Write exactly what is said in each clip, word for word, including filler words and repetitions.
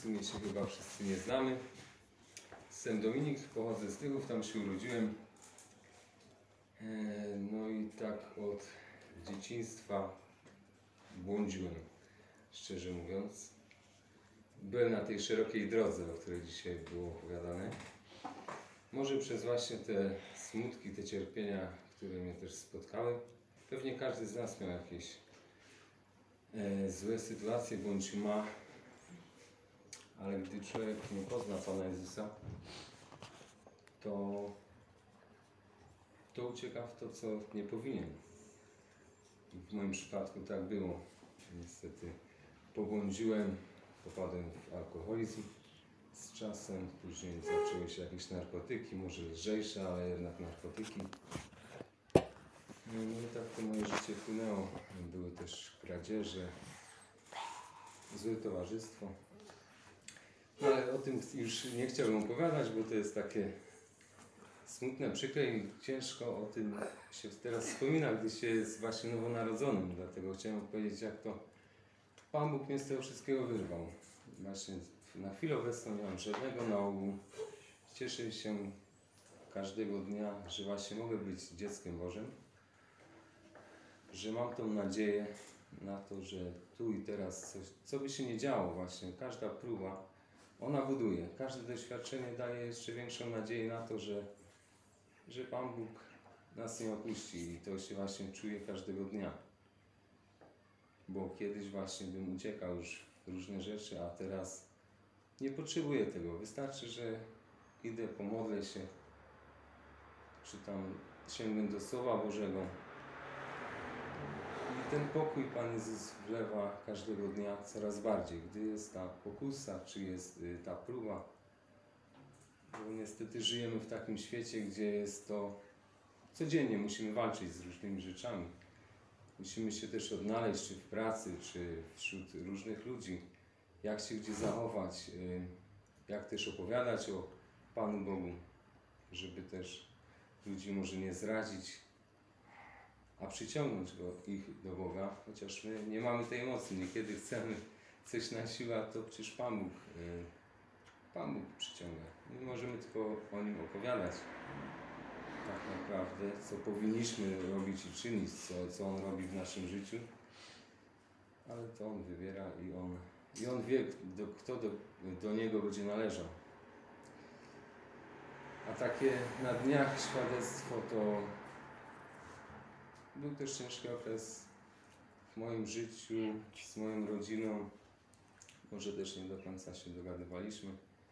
sumie się chyba wszyscy nie znamy. Jestem Dominik, pochodzę z Tychów, tam się urodziłem. No i tak od dzieciństwa błądziłem, szczerze mówiąc. Byłem na tej szerokiej drodze, o której dzisiaj było opowiadane. Może przez właśnie te smutki, te cierpienia, które mnie też spotkały. Pewnie każdy z nas miał jakieś e, złe sytuacje, bądź ma. Ale gdy człowiek nie pozna Pana Jezusa, to, to ucieka w to, co nie powinien. W moim przypadku tak było. Niestety pobłądziłem, popadłem w alkoholizm z czasem, później zaczęły się jakieś narkotyki, może lżejsze, ale jednak narkotyki. No i tak to moje życie płynęło. Były też kradzieże, złe towarzystwo. No ale o tym już nie chciałbym opowiadać, bo to jest takie smutne, przykre i ciężko o tym się teraz wspomina, gdy się jest właśnie nowonarodzonym. Dlatego chciałem powiedzieć, jak to Pan Bóg mnie z tego wszystkiego wyrwał. Właśnie na chwilę obecną nie mam żadnego nałogu. Cieszę się każdego dnia, że właśnie mogę być dzieckiem Bożym. Że mam tą nadzieję na to, że tu i teraz coś, co by się nie działo właśnie, każda próba, ona buduje. Każde doświadczenie daje jeszcze większą nadzieję na to, że, że Pan Bóg nas nie opuści i to się właśnie czuje każdego dnia. Bo kiedyś właśnie bym uciekał już w różne rzeczy, a teraz nie potrzebuję tego. Wystarczy, że idę, pomodlę się, czytam, sięgnę do Słowa Bożego. I ten pokój Pan Jezus wlewa każdego dnia coraz bardziej, gdy jest ta pokusa, czy jest y, ta próba. Bo niestety żyjemy w takim świecie, gdzie jest to codziennie musimy walczyć z różnymi rzeczami. Musimy się też odnaleźć, czy w pracy, czy wśród różnych ludzi, jak się gdzie zachować, y, jak też opowiadać o Panu Bogu, żeby też ludzi może nie zrazić, a przyciągnąć go, ich do Boga, chociaż my nie mamy tej mocy. Niekiedy chcemy coś na siłę, a to przecież Pan Bóg, yy, Pan Bóg przyciąga. My możemy tylko o Nim opowiadać tak naprawdę, co powinniśmy robić i czynić, co, co On robi w naszym życiu, ale to On wybiera i On, i on wie, do, kto do, do Niego będzie należał. A takie na dniach świadectwo to był też ciężki okres w moim życiu, z moją rodziną. Może też nie do końca się dogadywaliśmy,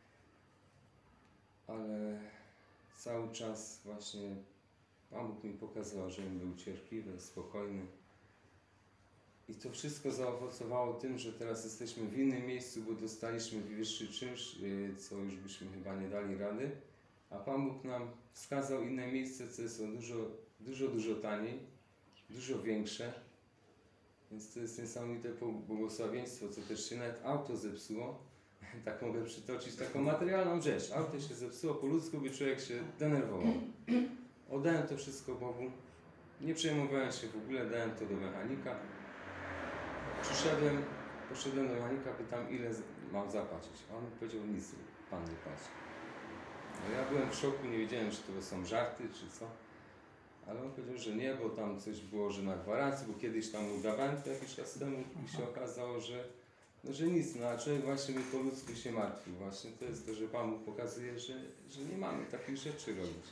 ale cały czas właśnie Pan Bóg mi pokazał, żebym był cierpliwy, spokojny. I to wszystko zaowocowało tym, że teraz jesteśmy w innym miejscu, bo dostaliśmy wyższy czynsz, co już byśmy chyba nie dali rady. A Pan Bóg nam wskazał inne miejsce, co jest dużo, dużo, dużo taniej. Dużo większe, więc to jest niesamowite błogosławieństwo, co też się nawet auto zepsuło. Tak mogę przytoczyć taką materialną rzecz. Auto się zepsuło, po ludzku by człowiek się denerwował. Oddałem to wszystko Bogu, nie przejmowałem się w ogóle, dałem to do mechanika. Przyszedłem, poszedłem do mechanika, pytam, ile mam zapłacić. A on mi powiedział, nic Pan nie płaci. No ja byłem w szoku, nie wiedziałem, czy to są żarty, czy co. Ale on powiedział, że nie, bo tam coś było, że na gwarancji, bo kiedyś tam udawałem to jakiś czas temu i się okazało, że, no, że nic, no a człowiek właśnie mi po ludzku się martwił. Właśnie to jest to, że Pan Bóg pokazuje, że, że nie mamy takich rzeczy robić.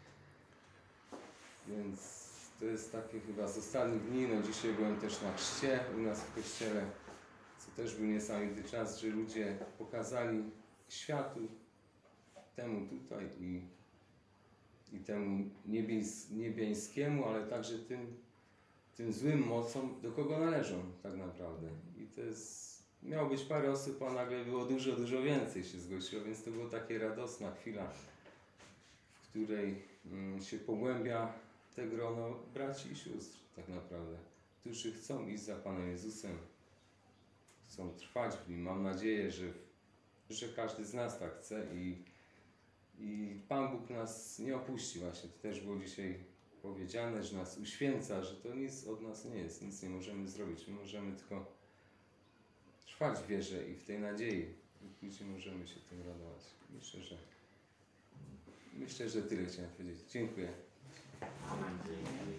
Więc to jest takie chyba z ostatnich dni, no dzisiaj byłem też na chrzcie u nas w kościele, co też był niesamowity czas, że ludzie pokazali światu, temu tutaj i i temu niebies, niebiańskiemu, ale także tym, tym złym mocom, do kogo należą tak naprawdę. I to jest, miało być parę osób, a nagle było dużo, dużo więcej się zgłosiło, więc to była taka radosna chwila, w której mm, się pogłębia te grono braci i sióstr tak naprawdę, którzy chcą iść za Panem Jezusem, chcą trwać w Nim. Mam nadzieję, że, że każdy z nas tak chce i I Pan Bóg nas nie opuści właśnie. To też było dzisiaj powiedziane, że nas uświęca, że to nic od nas nie jest, nic nie możemy zrobić. My możemy tylko trwać w wierze i w tej nadziei, i później możemy się tym radować. Myślę, że myślę, że tyle chciałem powiedzieć. Dziękuję. Dziękuję.